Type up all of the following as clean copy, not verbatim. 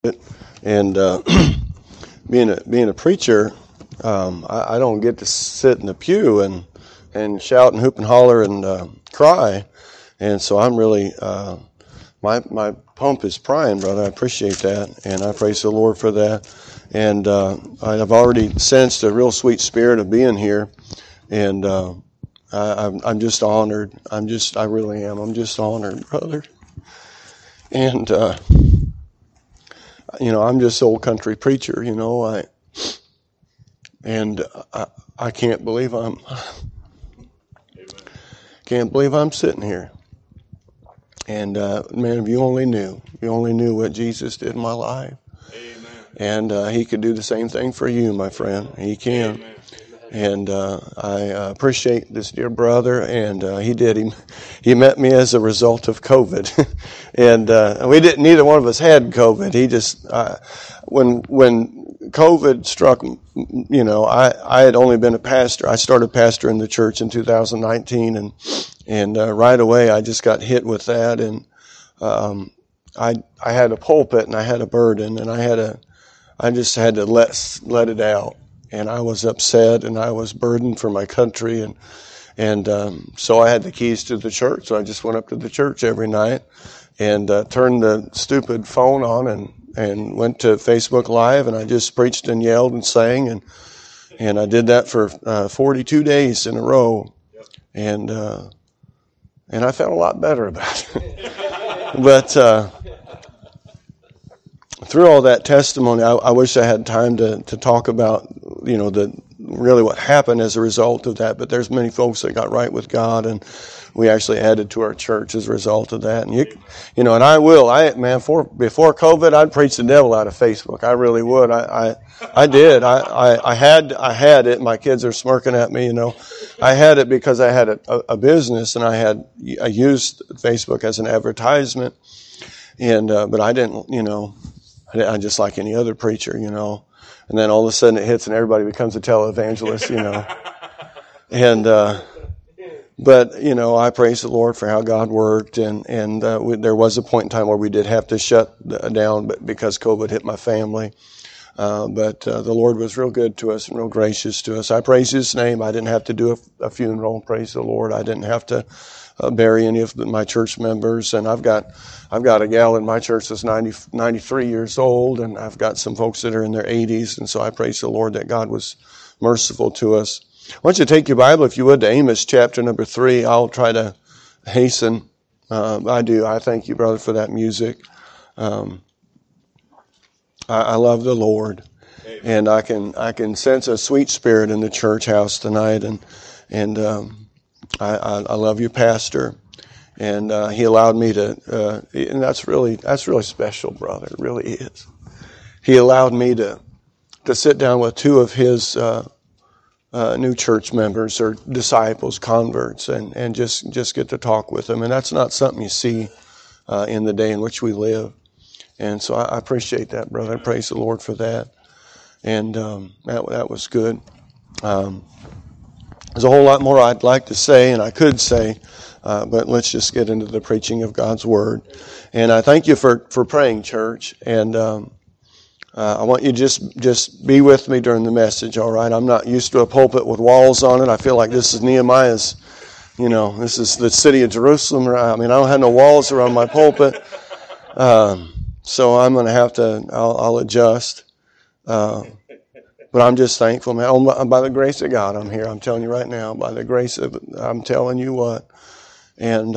And being a preacher, I don't get to sit in the pew and shout and hoop and holler and cry. And so I'm really my pump is prying, brother. I appreciate that, and I praise the Lord for that. And I've already sensed a real sweet spirit of being here, and I'm just honored. I really am. I'm just honored, brother. And I'm just old country preacher, I can't believe I'm sitting here. And man, if you only knew what Jesus did in my life. Amen. And he could do the same thing for you, my friend. He can. Amen. And I appreciate this dear brother, and he met me as a result of COVID, and neither one of us had COVID. He just when COVID struck, I had only been a pastor. I started pastoring the church in 2019, and right away I just got hit with that, and I had a pulpit and I had a burden, and I just had to let it out. And I was upset, and I was burdened for my country, and so I had the keys to the church. So I just went up to the church every night and turned the stupid phone on and went to Facebook Live, and I just preached and yelled and sang, and I did that for 42 days in a row, and I felt a lot better about it. But through all that testimony, I wish I had time to talk about, really what happened as a result of that. But there's many folks that got right with God, and we actually added to our church as a result of that. And and I will. Before COVID, I'd preach the devil out of Facebook. I really would. I did. I had it. My kids are smirking at me. I had it because I had a business, and I used Facebook as an advertisement. And but I didn't. I just like any other preacher, and then all of a sudden it hits and everybody becomes a televangelist, and, but, I praise the Lord for how God worked, and there was a point in time where we did have to shut down because COVID hit my family. But the Lord was real good to us and real gracious to us. I praise His name. I didn't have to do a funeral. Praise the Lord. I didn't have to bury any of my church members. And I've got a gal in my church that's 93 years old, and I've got some folks that are in their 80s. And so I praise the Lord that God was merciful to us. I want you to take your Bible, if you would, to Amos chapter number 3. I'll try to hasten. I do. I thank you, brother, for that music. I love the Lord, and I can sense a sweet spirit in the church house tonight, and I love your pastor, and he allowed me to, and that's really special, brother. It really is. He allowed me to sit down with two of his new church members or disciples, converts, and just get to talk with them, and that's not something you see in the day in which we live. And so I appreciate that, brother. I praise the Lord for that. And that was good. There's a whole lot more I'd like to say, and I could say, but let's just get into the preaching of God's Word. And I thank you for praying, church. And I want you to just be with me during the message, all right? I'm not used to a pulpit with walls on it. I feel like this is Nehemiah's, this is the city of Jerusalem. I don't have no walls around my pulpit. So I'm going to have to, I'll adjust. But I'm just thankful, man. By the grace of God, I'm here. I'm telling you right now, by the grace of, I'm telling you what. And,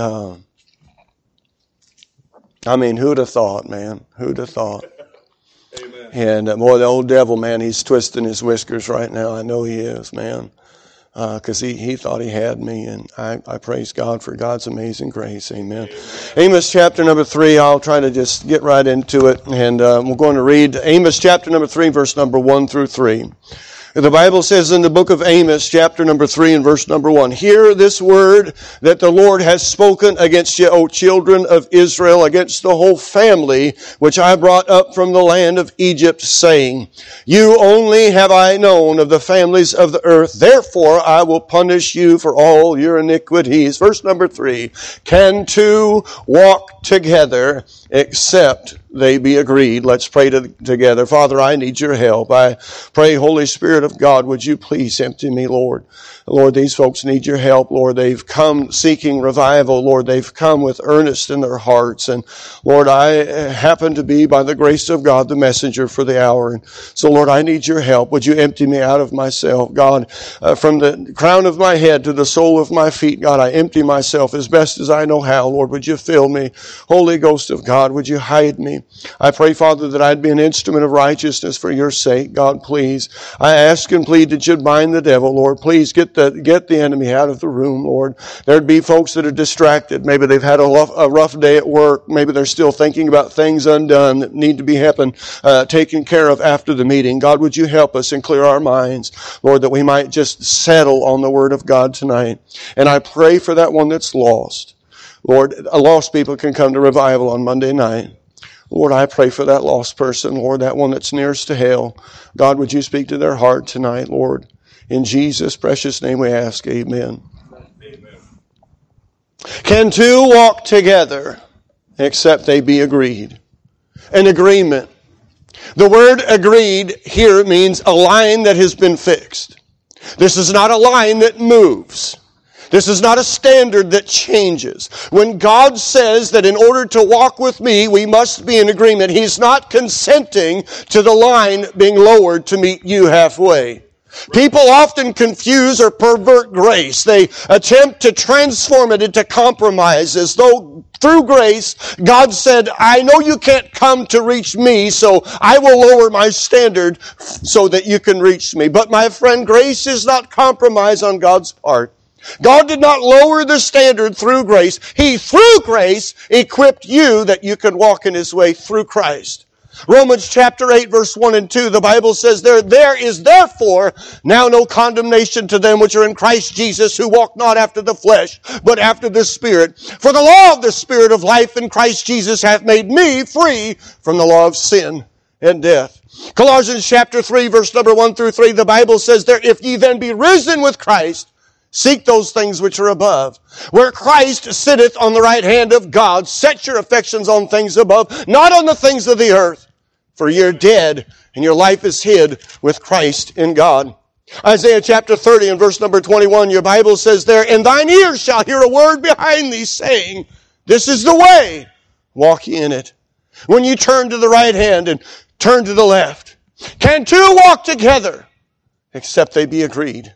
who'd have thought, man? Who'd have thought? Amen. And boy, the old devil, man, he's twisting his whiskers right now. I know he is, man. Because he thought he had me, and I praise God for God's amazing grace. Amen. Amos chapter number 3, I'll try to just get right into it, and we're going to read Amos chapter number 3, verse number 1 through 3. The Bible says in the book of Amos, chapter number 3 and verse number 1, "Hear this word that the Lord has spoken against you, O children of Israel, against the whole family which I brought up from the land of Egypt, saying, You only have I known of the families of the earth, therefore I will punish you for all your iniquities." Verse number 3, "Can two walk together except they be agreed. Let's pray together. Father, I need your help. I pray, Holy Spirit of God, would you please empty me, Lord? Lord, these folks need your help, Lord. They've come seeking revival, Lord. They've come with earnest in their hearts. And Lord, I happen to be, by the grace of God, the messenger for the hour. And so, Lord, I need your help. Would you empty me out of myself? God, from the crown of my head to the sole of my feet, God, I empty myself as best as I know how. Lord, would you fill me? Holy Ghost of God, would you hide me? I pray, Father, that I'd be an instrument of righteousness for your sake. God, please. I ask and plead that you'd bind the devil, Lord. Please get the enemy out of the room, Lord. There'd be folks that are distracted. Maybe they've had a rough day at work. Maybe they're still thinking about things undone that need to be taken care of after the meeting. God, would you help us and clear our minds, Lord, that we might just settle on the Word of God tonight. And I pray for that one that's lost. Lord, a lost people can come to revival on Monday night. Lord, I pray for that lost person, Lord, that one that's nearest to hell. God, would you speak to their heart tonight, Lord? In Jesus' precious name we ask, amen. Amen. Can two walk together except they be agreed? An agreement. The word agreed here means a line that has been fixed. This is not a line that moves. This is not a standard that changes. When God says that in order to walk with me, we must be in agreement, He's not consenting to the line being lowered to meet you halfway. People often confuse or pervert grace. They attempt to transform it into compromise as though through grace, God said, I know you can't come to reach me, so I will lower my standard so that you can reach me. But my friend, grace is not compromise on God's part. God did not lower the standard through grace. He, through grace, equipped you that you could walk in His way through Christ. Romans chapter 8 verse 1 and 2, the Bible says there is therefore now no condemnation to them which are in Christ Jesus, who walk not after the flesh, but after the Spirit. For the law of the Spirit of life in Christ Jesus hath made me free from the law of sin and death. Colossians chapter 3 verse number 1 through 3, the Bible says there, if ye then be risen with Christ, seek those things which are above, where Christ sitteth on the right hand of God. Set your affections on things above, not on the things of the earth. For you're dead, and your life is hid with Christ in God. Isaiah chapter 30 and verse number 21, your Bible says there, and thine ears shall hear a word behind thee, saying, this is the way, walk ye in it. When you turn to the right hand and turn to the left. Can two walk together, except they be agreed?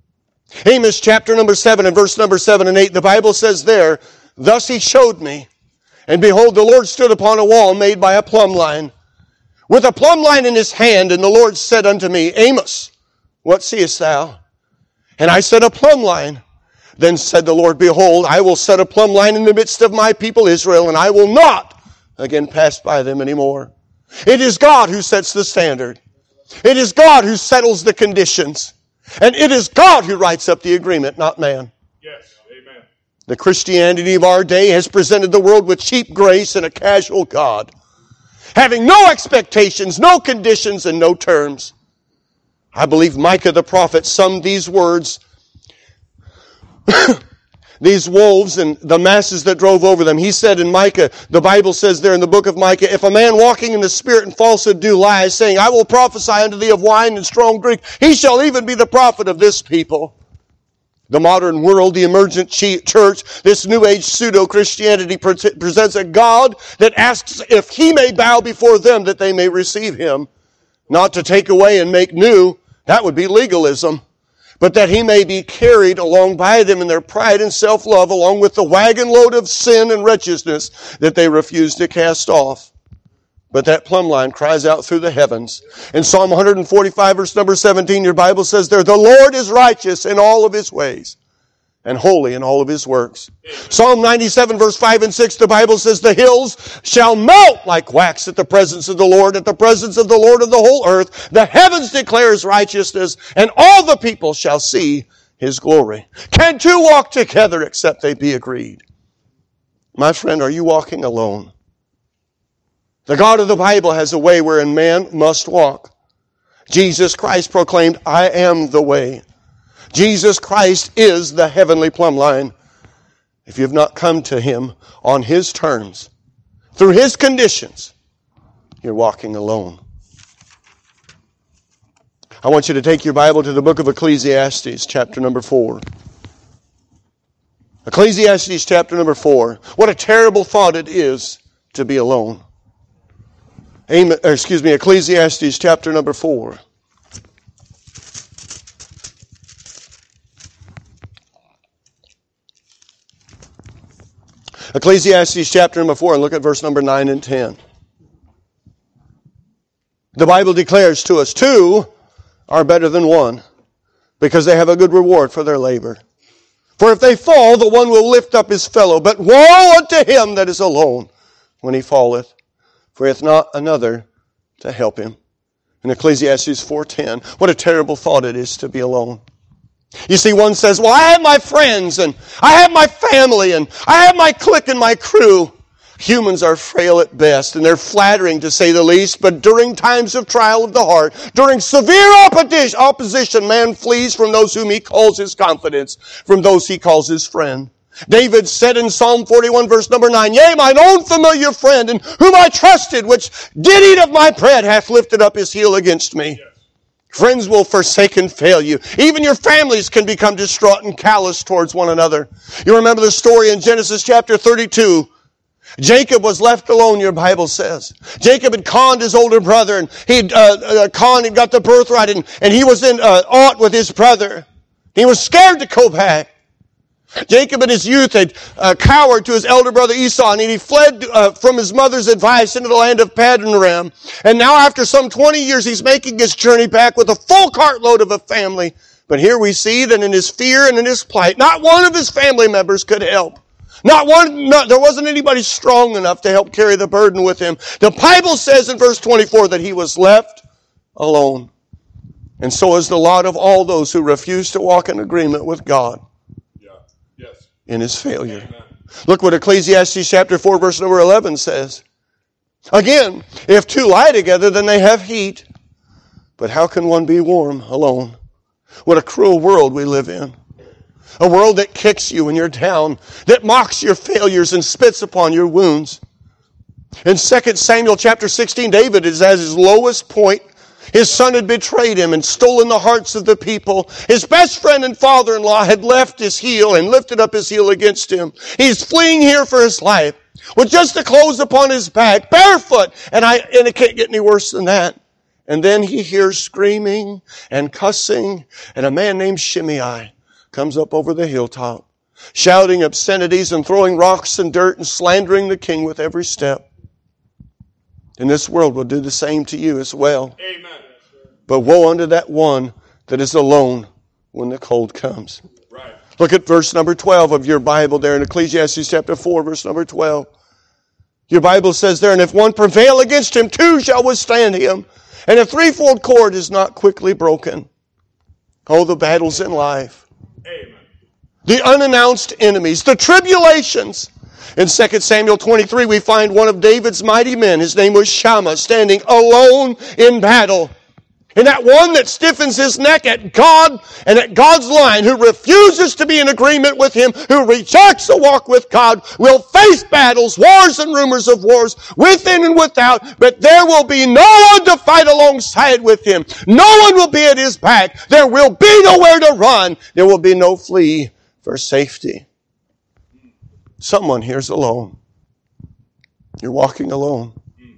Amos chapter number 7 and verse number 7 and 8, the Bible says there, thus he showed me, and behold, the Lord stood upon a wall made by a plumb line, with a plumb line in his hand, and the Lord said unto me, Amos, what seest thou? And I said, a plumb line. Then said the Lord, behold, I will set a plumb line in the midst of my people Israel, and I will not again pass by them anymore. It is God who sets the standard. It is God who settles the conditions. And it is God who writes up the agreement, not man. Yes, amen. The Christianity of our day has presented the world with cheap grace and a casual God, having no expectations, no conditions, and no terms. I believe Micah the prophet summed these words, these wolves and the masses that drove over them. He said in Micah, the Bible says there in the book of Micah, if a man walking in the spirit and falsehood do lie, saying, I will prophesy unto thee of wine and strong drink, he shall even be the prophet of this people. The modern world, the emergent church, this New Age pseudo-Christianity presents a God that asks if He may bow before them that they may receive Him. Not to take away and make new, that would be legalism. But that He may be carried along by them in their pride and self-love, along with the wagon load of sin and wretchedness that they refuse to cast off. But that plumb line cries out through the heavens. In Psalm 145 verse number 17, your Bible says there, the Lord is righteous in all of His ways, and holy in all of His works. Psalm 97 verse 5 and 6, the Bible says the hills shall melt like wax at the presence of the Lord, at the presence of the Lord of the whole earth. The heavens declare His righteousness, and all the people shall see His glory. Can two walk together except they be agreed? My friend, are you walking alone? The God of the Bible has a way wherein man must walk. Jesus Christ proclaimed, I am the way. Jesus Christ is the heavenly plumb line. If you have not come to Him on His terms, through His conditions, you're walking alone. I want you to take your Bible to the book of Ecclesiastes, chapter number 4. Ecclesiastes, chapter number 4. What a terrible thought it is to be alone. Ecclesiastes, chapter number 4. Ecclesiastes, chapter number 4, and look at verse number 9 and 10. The Bible declares to us, 2 are better than 1, because they have a good reward for their labor. For if they fall, the one will lift up his fellow. But woe unto him that is alone when he falleth, for he hath not another to help him. In Ecclesiastes 4:10, what a terrible thought it is to be alone. You see, one says, well, I have my friends, and I have my family, and I have my clique and my crew. Humans are frail at best, and they're flattering to say the least, but during times of trial of the heart, during severe opposition, man flees from those whom he calls his confidence, from those he calls his friend. David said in Psalm 41 verse number 9, yea, mine own familiar friend, in whom I trusted, which did eat of my bread, hath lifted up his heel against me. Yes. Friends will forsake and fail you. Even your families can become distraught and callous towards one another. You remember the story in Genesis chapter 32. Jacob was left alone, your Bible says. Jacob had conned his older brother, and he'd conned and got the birthright, and he was in aught with his brother. He was scared to go back. Jacob in his youth had cowered to his elder brother Esau, and he fled from his mother's advice into the land of Paddan-aram. And now after some 20 years, he's making his journey back with a full cartload of a family. But here we see that in his fear and in his plight, not one of his family members could help. There wasn't anybody strong enough to help carry the burden with him. The Bible says in verse 24 that he was left alone. And so is the lot of all those who refuse to walk in agreement with God in his failure. Amen. Look what Ecclesiastes chapter 4 verse number 11 says. Again, if 2 lie together, then they have heat. But how can one be warm alone? What a cruel world we live in. A world that kicks you when you're down, that mocks your failures and spits upon your wounds. In 2 Samuel chapter 16, David is at his lowest point. His son had betrayed him and stolen the hearts of the people. His best friend and father-in-law had left his heel and lifted up his heel against him. He's fleeing here for his life with just the clothes upon his back, barefoot. And it can't get any worse than that. And then he hears screaming and cussing, and a man named Shimei comes up over the hilltop, shouting obscenities and throwing rocks and dirt and slandering the king with every step. And this world will do the same to you as well. Amen. But woe unto that one that is alone when the cold comes. Right. Look at verse number 12 of your Bible there in Ecclesiastes chapter 4, verse number 12. Your Bible says there, and if one prevail against him, 2 shall withstand him. And a threefold cord is not quickly broken. Oh, the battles in life. Amen. The unannounced enemies, the tribulations. In 2 Samuel 23, we find one of David's mighty men. His name was Shammah, standing alone in battle. And that one that stiffens his neck at God and at God's line, who refuses to be in agreement with Him, who rejects a walk with God, will face battles, wars and rumors of wars, within and without, but there will be no one to fight alongside with him. No one will be at his back. There will be nowhere to run. There will be no flee for safety. Someone here's alone. You're walking alone.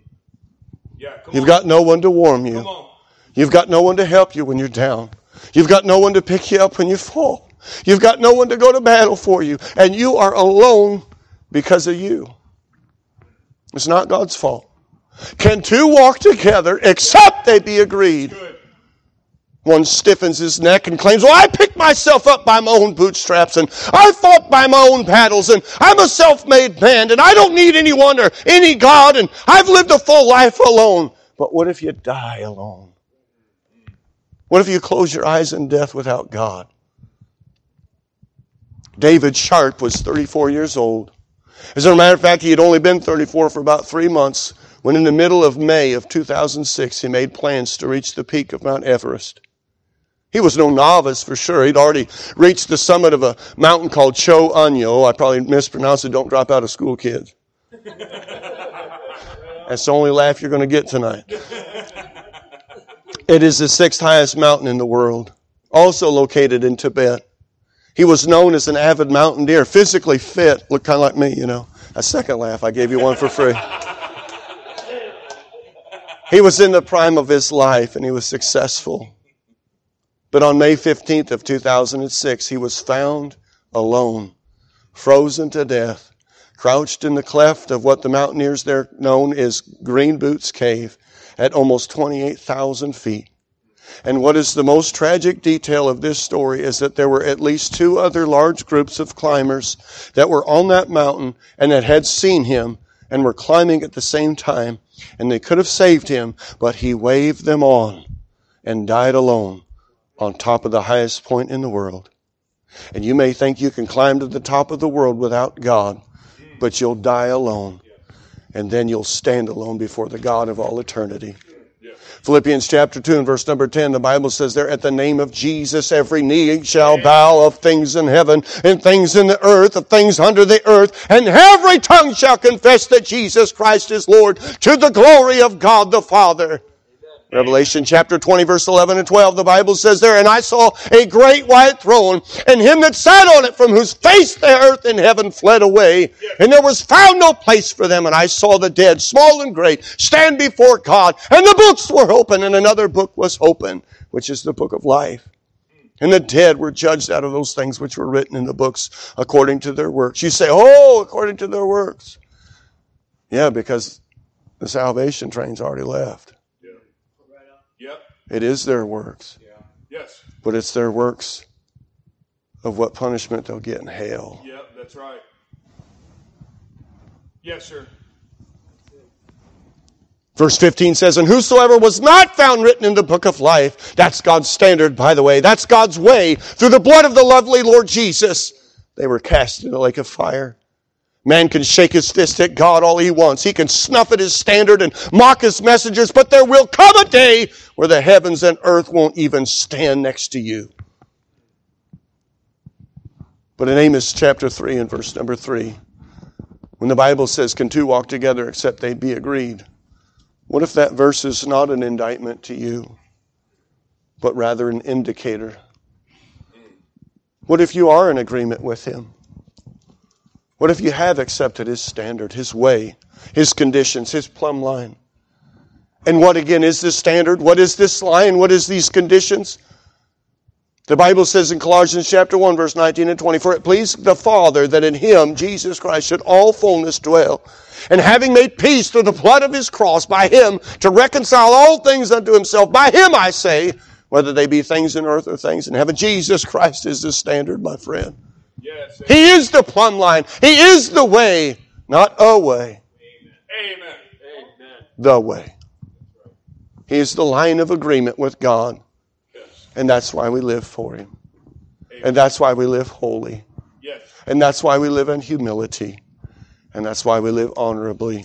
You've got no one to warm you. You've got no one to help you when you're down. You've got no one to pick you up when you fall. You've got no one to go to battle for you. And you are alone because of you. It's not God's fault. Can 2 walk together except they be agreed? One stiffens his neck and claims, well, I picked myself up by my own bootstraps, and I fought by my own battles, and I'm a self-made man, and I don't need anyone or any God, and I've lived a full life alone. But what if you die alone? What if you close your eyes in death without God? David Sharp was 34 years old. As a matter of fact, he had only been 34 for about 3 months when in the middle of May of 2006, he made plans to reach the peak of Mount Everest. He was no novice for sure. He'd already reached the summit of a mountain called Cho Anyo. I probably mispronounced it. Don't drop out of school, kids. That's the only laugh you're going to get tonight. It is the sixth highest mountain in the world, also located in Tibet. He was known as an avid mountaineer, physically fit, looked kind of like me, you know. A second laugh, I gave you one for free. He was in the prime of his life and he was successful. But on May 15th of 2006, he was found alone, frozen to death, crouched in the cleft of what the mountaineers there known as Green Boots Cave at almost 28,000 feet. And what is the most tragic detail of this story is that there were at least two other large groups of climbers that were on that mountain and that had seen him and were climbing at the same time. And they could have saved him, but he waved them on and died alone on top of the highest point in the world. And you may think you can climb to the top of the world without God, but you'll die alone. And then you'll stand alone before the God of all eternity. Philippians chapter 2 and verse number 10, the Bible says there, at the name of Jesus, every knee shall bow of things in heaven and things in the earth, of things under the earth, and every tongue shall confess that Jesus Christ is Lord, to the glory of God the Father. Revelation chapter 20 verse 11 and 12, the Bible says there, and I saw a great white throne, and him that sat on it, from whose face the earth and heaven fled away, and there was found no place for them. And I saw the dead, small and great, stand before God, and the books were open, and another book was open, which is the book of life. And the dead were judged out of those things which were written in the books according to their works. You say, oh, according to their works. Yeah, because the salvation train's already left. Yep. It is their works. Yeah. Yes. But it's their works of what punishment they'll get in hell. Yep, that's right. Yes, sir. Verse 15 says, and whosoever was not found written in the book of life, that's God's standard, by the way, that's God's way, through the blood of the lovely Lord Jesus, they were cast into the lake of fire. Man can shake his fist at God all he wants. He can snuff at his standard and mock his messengers, but there will come a day where the heavens and earth won't even stand next to you. But in Amos chapter 3 and verse number 3, when the Bible says, can two walk together except they be agreed? What if that verse is not an indictment to you, but rather an indicator? What if you are in agreement with him? What if you have accepted his standard, his way, his conditions, his plumb line? And what again is this standard? What is this line? What is these conditions? The Bible says in Colossians chapter 1, verse 19 and 20, for it pleased the Father that in him, Jesus Christ, should all fullness dwell. And having made peace through the blood of his cross, by him to reconcile all things unto himself. By him, I say, whether they be things in earth or things in heaven. Jesus Christ is the standard, my friend. Yes. He is the plumb line. He is the way, not a way. Amen. Amen. The way. He is the line of agreement with God. Yes. And that's why we live for him. Amen. And that's why we live holy. Yes. And that's why we live in humility. And that's why we live honorably.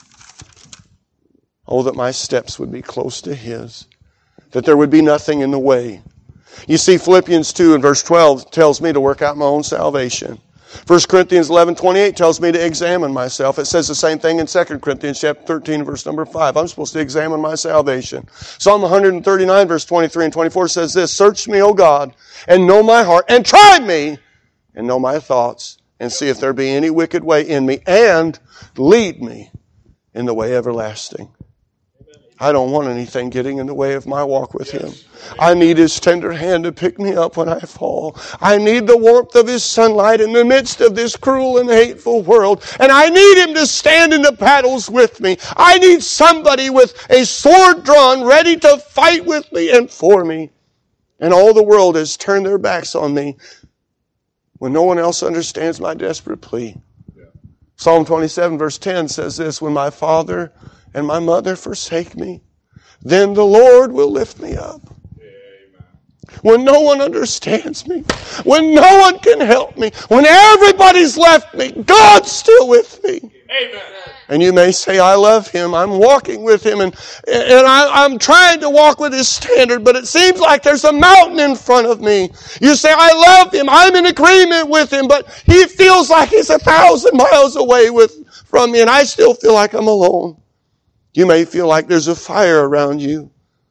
Oh, that my steps would be close to his. That there would be nothing in the way. You see, Philippians 2 and verse 12 tells me to work out my own salvation. 1 Corinthians 11:28 tells me to examine myself. It says the same thing in 2 Corinthians chapter 13 verse number 5. I'm supposed to examine my salvation. Psalm 139 verse 23 and 24 says this, search me, O God, and know my heart, and try me, and know my thoughts, and see if there be any wicked way in me, and lead me in the way everlasting. I don't want anything getting in the way of my walk with him. I need his tender hand to pick me up when I fall. I need the warmth of his sunlight in the midst of this cruel and hateful world. And I need him to stand in the battles with me. I need somebody with a sword drawn, ready to fight with me and for me. And all the world has turned their backs on me when no one else understands my desperate plea. Psalm 27 verse 10 says this, when my father and my mother forsake me, then the Lord will lift me up. Amen. When no one understands me, when no one can help me, when everybody's left me, God's still with me. Amen. And you may say, I love him, I'm walking with him, and I'm trying to walk with his standard, but it seems like there's a mountain in front of me. You say, I love him, I'm in agreement with him, but he feels like he's 1,000 miles away from me, and I still feel like I'm alone. You may feel like there's a fire around you.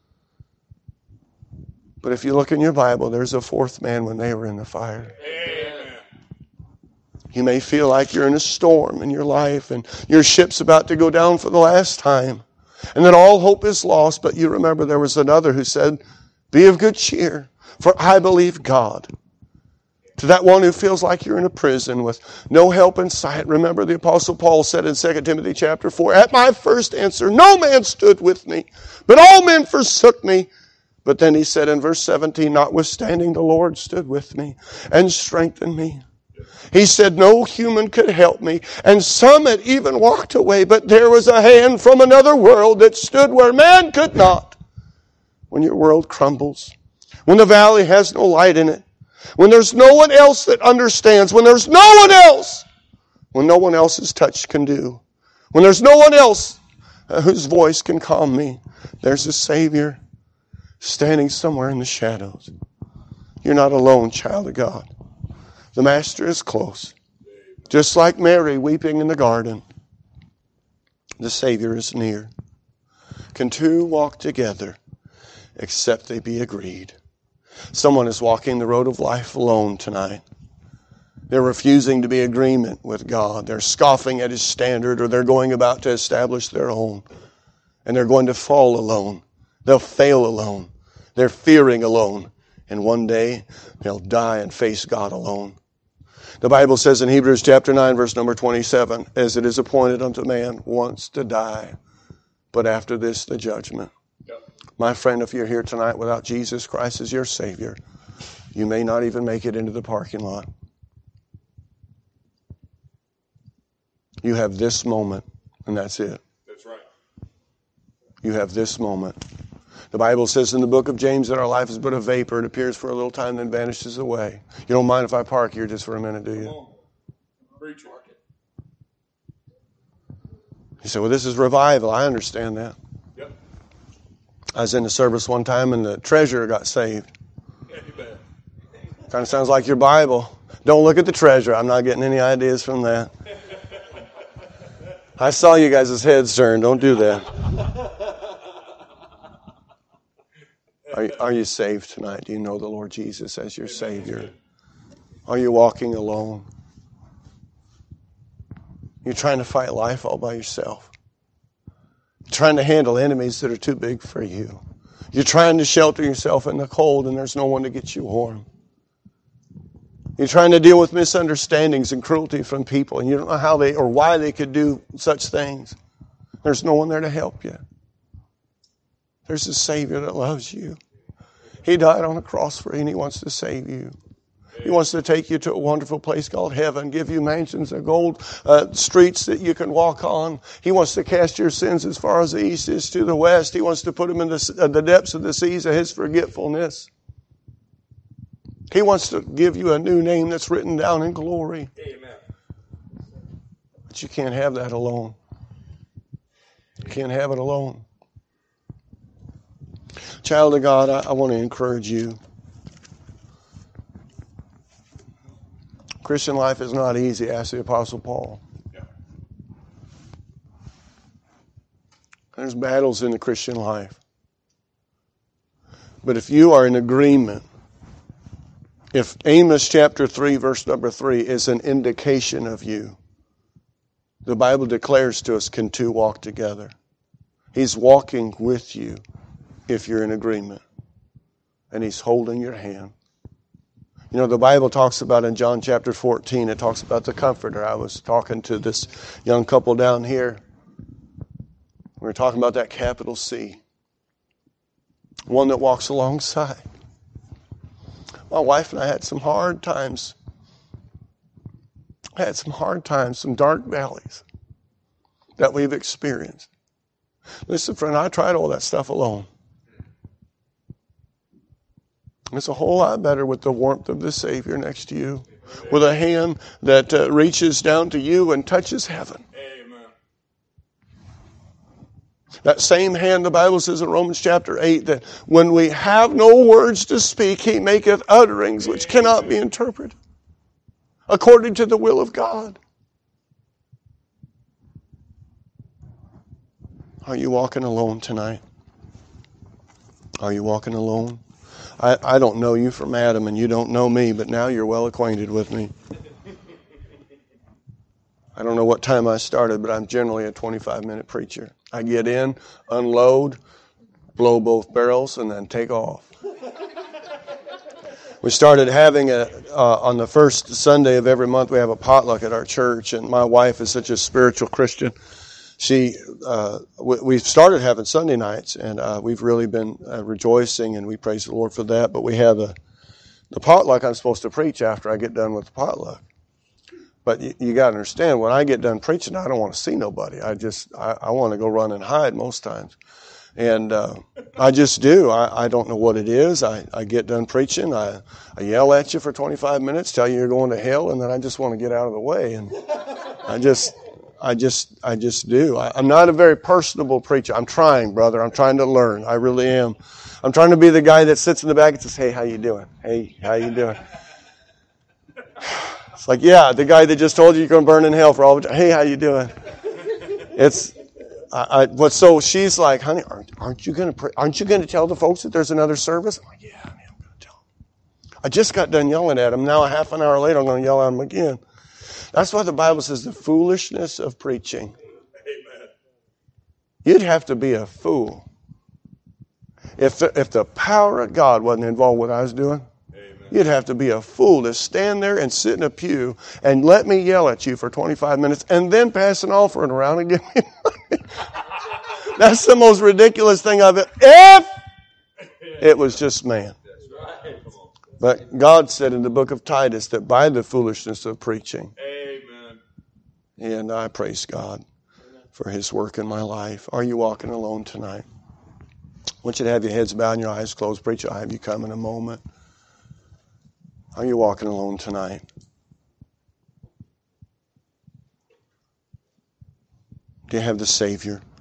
But if you look in your Bible, there's a fourth man when they were in the fire. Amen. You may feel like you're in a storm in your life and your ship's about to go down for the last time. And that all hope is lost. But you remember there was another who said, be of good cheer, for I believe God. To that one who feels like you're in a prison with no help in sight, remember the Apostle Paul said in 2 Timothy chapter 4, at my first answer, no man stood with me, but all men forsook me. But then he said in verse 17, notwithstanding the Lord stood with me and strengthened me. He said no human could help me, and some had even walked away, but there was a hand from another world that stood where man could not. When your world crumbles, when the valley has no light in it, when there's no one else that understands, when there's no one else, when no one else's touch can do, when there's no one else whose voice can calm me, there's a Savior standing somewhere in the shadows. You're not alone, child of God. The Master is close. Just like Mary weeping in the garden, the Savior is near. Can two walk together except they be agreed? Someone is walking the road of life alone tonight. They're refusing to be in agreement with God. They're scoffing at His standard, or they're going about to establish their own. And they're going to fall alone. They'll fail alone. They're fearing alone. And one day they'll die and face God alone. The Bible says in Hebrews chapter 9, verse number 27, as it is appointed unto man once to die, but after this the judgment. My friend, if you're here tonight without Jesus Christ as your Savior, you may not even make it into the parking lot. You have this moment, and that's it. That's right. You have this moment. The Bible says in the book of James that our life is but a vapor. It appears for a little time, then vanishes away. You don't mind if I park here just for a minute, do Come you? on. Preach it. You say, well, this is revival. I understand that. Yep. I was in the service one time and the treasurer got saved. Yeah, you bet. Kind of sounds like your Bible. Don't look at the treasurer. I'm not getting any ideas from that. I saw you guys' heads turn. Don't do that. Are you saved tonight? Do you know the Lord Jesus as your Savior? Are you walking alone? You're trying to fight life all by yourself. You're trying to handle enemies that are too big for you. You're trying to shelter yourself in the cold and there's no one to get you warm. You're trying to deal with misunderstandings and cruelty from people and you don't know how they or why they could do such things. There's no one there to help you. There's a Savior that loves you. He died on a cross for you and He wants to save you. He wants to take you to a wonderful place called heaven, give you mansions of gold, streets that you can walk on. He wants to cast your sins as far as the east is to the west. He wants to put them in the depths of the seas of His forgetfulness. He wants to give you a new name that's written down in glory. Amen. But you can't have that alone. You can't have it alone. Child of God, I want to encourage you. Christian life is not easy, asked the Apostle Paul. Yeah. There's battles in the Christian life. But if you are in agreement, if Amos chapter 3, verse number 3 is an indication of you, the Bible declares to us, can two walk together? He's walking with you if you're in agreement. And He's holding your hand. You know, the Bible talks about in John chapter 14, it talks about the Comforter. I was talking to this young couple down here. We were talking about that capital C. One that walks alongside. My wife and I had some hard times. Some dark valleys that we've experienced. Listen, friend, I tried all that stuff alone. It's a whole lot better with the warmth of the Savior next to you. With a hand that reaches down to you and touches heaven. Amen. That same hand, the Bible says in Romans chapter 8, that when we have no words to speak, He maketh utterings which cannot be interpreted. According to the will of God. Are you walking alone tonight? Are you walking alone? I don't know you from Adam, and you don't know me, but now you're well acquainted with me. I don't know what time I started, but I'm generally a 25-minute preacher. I get in, unload, blow both barrels, and then take off. We started having on the first Sunday of every month, we have a potluck at our church, and my wife is such a spiritual Christian. We've started having Sunday nights, and we've really been rejoicing, and we praise the Lord for that. But we have the potluck I'm supposed to preach after I get done with the potluck. But you got to understand, when I get done preaching, I don't want to see nobody. I want to go run and hide most times. And I just do. I don't know what it is. I get done preaching. I yell at you for 25 minutes, tell you you're going to hell, and then I just want to get out of the way. And I just do. I'm not a very personable preacher. I'm trying, brother. I'm trying to learn. I really am. I'm trying to be the guy that sits in the back and says, "Hey, how you doing? Hey, how you doing?" It's like, yeah, the guy that just told you you're going to burn in hell for all the time. Hey, how you doing? But so she's like, "Honey, aren't you going to tell the folks that there's another service?" I'm like, "Yeah, honey, I'm going to tell them." I just got done yelling at them. Now a half an hour later, I'm going to yell at them again. That's why the Bible says the foolishness of preaching. Amen. You'd have to be a fool. If the power of God wasn't involved with what I was doing, Amen. You'd have to be a fool to stand there and sit in a pew and let me yell at you for 25 minutes and then pass an offering around and give me money. That's the most ridiculous thing I've ever. If it was just man. But God said in the book of Titus that by the foolishness of preaching, Amen. and I praise God for His work in my life. Are you walking alone tonight? I want you to have your heads bowed and your eyes closed. Preacher, I'll have you come in a moment. Are you walking alone tonight? Do you have the Savior?